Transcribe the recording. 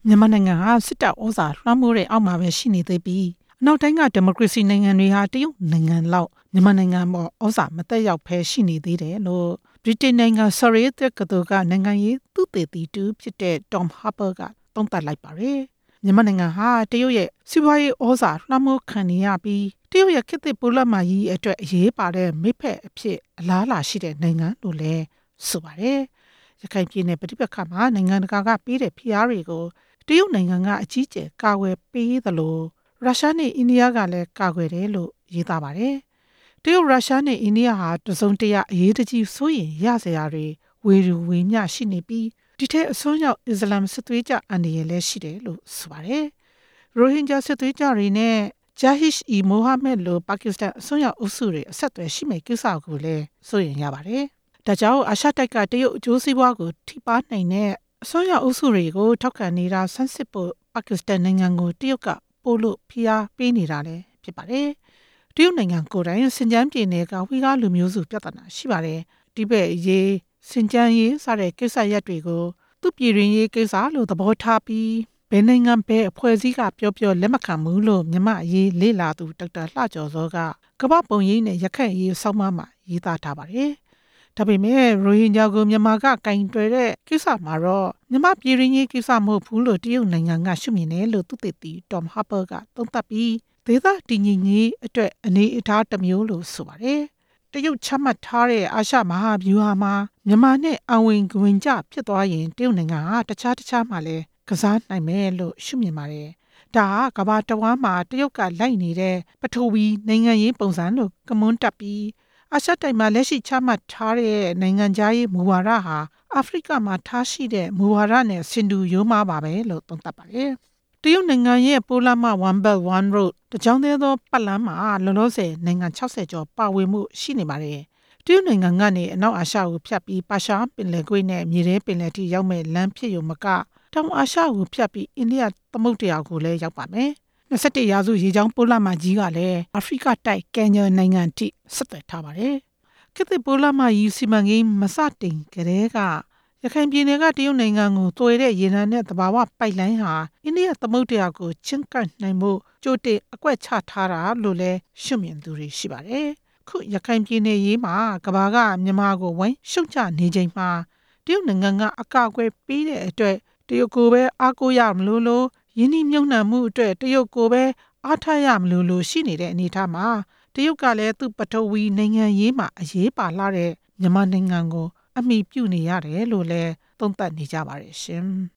မြန်မာနိုင်ငံဟာစစ်တပ်ဩဇာလွှမ်းမိုးတဲ့အောက်မှာပဲရှိနေသေးပြီးအနောက်တိုင်းကဒီမိုကရေစီနိုင်ငံတွေဟာတရုတ်နိုင်ငံလောက်မြန်မာနိုင်ငံပေါ်ဩဇာမတက်ရောက်ဘဲရှိနေသေးတယ်လို့ဗြိတိန်နိုင်ငံ Surrey တက္ကသိုလ်ကနိုင်ငံရေးသုတေသီတူဖြစ်တဲ့ Tom Harper ကသုံးသပ်လိုက်ပါတယ်။မြန်မာနိုင်ငံဟာတရုတ်ရဲ့စီးပွားရေးဩဇာလွှမ်းမိုးခံနေရပြီးတရုတ်ရဲ့ခေတ်သစ်ပိုးလမ်းမကြီးအတွက်အရေးပါတဲ့မိဖက်အဖြစ်အလားအလာရှိတဲ့နိုင်ငံလို့လည်းဆိုပါတယ်။ရခိုင်ပြည်နယ်ပဋိပက္ခမှာနိုင်ငံတကာကပေးတဲ့ဖိအားတွေကိုတရုတ်နိုင်ငံကအကြီးအကျယ်ကာကွယ်ပေးသလိုရုရှားနဲ့အိန္ဒိယကလည်းကာကွယ်တယ်လို့ရေးသားပါတယ်။တရုတ်ရုရှားနဲ့အိန္ဒိယဟာတစုံတရာအရေးတကြီးစိုးရိမ်ရစရာတွေဝေယူဝေမျှရှိနေပြီးဒီထက်အစွန်းရောက်အစ္စလာမ်စစ်သွေးကြအန္တရာယ်လည်းရှိတယ်လို့ဆိုပါတယ်။ရိုဟင်ဂျာစစ်သွေးကြတွေနဲ့ဂျာဟစ်အီမိုဟာမက်လိုပါကစ္စတန်အစွန်းရောက်အုပ်စုတွေအဆက်အသွယ်ရှိမဲ့ကိစ္စကိုလည်းစိုးရိမ်ရပါတယ်။ဒါကြောင့်အာရှတိုက်ကတရုတ်အကျိုးစီးပွားကိုထိပါနိုင်တဲ့အစွန်းရောက်အုပ်စုတွေကိုထောက်ခံနေတာဆန်းစစ်ဖို့ပါကစ္စတန်နိုင်ငံကိုတရုတ်ကပို့လို့ဖိအားပေးနေတာလည်းဖြစ်ပါတယ်။တရုတ်နိုင်ငံကိုယ်တိုင်စင်ကြမ်းပြည်နယ်ကဝီဂါလူမျိုးစုပြဿနာရှိပါတယ်။ဒီဘက်ရေးစင်ကြမ်းရေးစတဲ့ကိစ္စရပ်တွေကိုသူ့ပြည်တွင်ရေးကိစ္စလို့သဘောထားပြီးဘယ်နိုင်ငံဘယ်အဖွဲ့အစည်းကပြောလက်မခံဘူးလို့မြန်မာအရေးလေ့လာသူဒေါက်တာလှကျော်စောကကမ္ဘာပုံရိပ်နဲ့ရခိုင်အရေးဆောင်းပါးမှာရေးသားထားပါတယ်။ဒါပေမဲ့ရိုဟင်ဂျာကိုမြန်မာကကင်တွယ်တဲ့ကိစ္စမှာတော့မြန်မာပြည်ရင်းရေးကိစ္စမဟုတ်ဘူးလို့တရုတ်နိုင်ငံကရှုမြင်တယ်လို့သူသိသည် Tom Harper ကသုံးသပ်ပြီးဒေသတည်ငြိမ်ရေးအတွက်အနေအထားတစ်မျိုးလို့ဆိုပါတယ်။တရုတ်ချမှတ်ထားတဲ့အာရှမဟာဗျူဟာမှာမြန်မာနဲ့အဝင်ဂဝင်ကြဖြစ်သွားရင်တရုတ်နိုင်ငံဟာတခြားမှလည်းကစားနိုင်မယ်လို့ရှုမြင်ပါတယ်။ဒါကကမ္ဘာတဝန်းမှာတရုတ်ကလိုက်နေတဲ့ပထဝီနိုင်ငံရေးပုံစံလို့ကမွန်းတက်ပြီးအာရှတိုက်မှာလက်ရှိချမှတ်ထားတဲ့နိုင်ငံခြားရေးမူဝါဒဟာအာဖရိကမှာထားရှိတဲ့မူဝါဒနဲ့ဆင်တူရိုးမှားပါပဲလို့သုံးသပ်ပါတယ်။တရုတ်နိုင်ငံရဲ့ပိုးလမ်းမ One Belt One Road တကြောင်သေးသောပတ်လမ်းမှာလောလောဆယ်နိုင်ငံ60ကျော်ပါဝင်မှုရှိနေပါတယ်။တရုတ်နိုင်ငံကနေအနောက်အာရှကိုဖြတ်ပြီးပါရှားပင်လယ်ကွေ့နဲ့မြေထဲပင်လယ်ထိရောက်မဲ့လမ်းဖြစ်ရုံမကတောင်အာရှကိုဖြတ်ပြီးအိန္ဒိယသမုဒ္ဒရာကိုလည်းရောက်ပါမယ်။21ရာစုရေကြောင်းပိုးလမ်းမကြီးကလည်းအာဖရိကတိုက်ကင်ညာနိုင်ငံထိဆက်သွယ်ထားပါတယ်။ခေတ်သစ်ပိုးလမ်းမကြီးစီမံကိန်းမစတင်ကတည်းကရခိုင်ပြည်နယ်ကတရုတ်နိုင်ငံကိုသွယ်တဲ့ရေနံနဲ့သဘာဝပိုက်လိုင်းဟာအိန္ဒိယသမုဒ္ဒရာကိုချဉ်းကပ်နိုင်မှုကြိုတင်အကွက်ချထားတာလို့လည်းရှုမြင်သူတွေရှိပါတယ်။ခုရခိုင်ပြည်နယ်ရေးမှာကမ္ဘာကမြန်မာကိုဝိုင်းရှုံချနေချိန်မှာတရုတ်နိုင်ငံကအကာအကွယ်ပေးတဲ့အတွက်တရုတ်ကိုပဲအားကိုးရမလို့ယင်းနှိမ့်မြုံနှံမှုအတွက်တရုတ်ကိုပဲအားထားရမလို့ရှိနေတဲ့အနေအထားမှာတရုတ်ကလည်းသူ့ပထဝီနိုင်ငံရေးမှာအရေးပါလာတဲ့မြန်မာနိုင်ငံကိုအမိပြုနေရတယ်လို့လည်းသုံးသပ်နေကြပါတယ်ရှင်။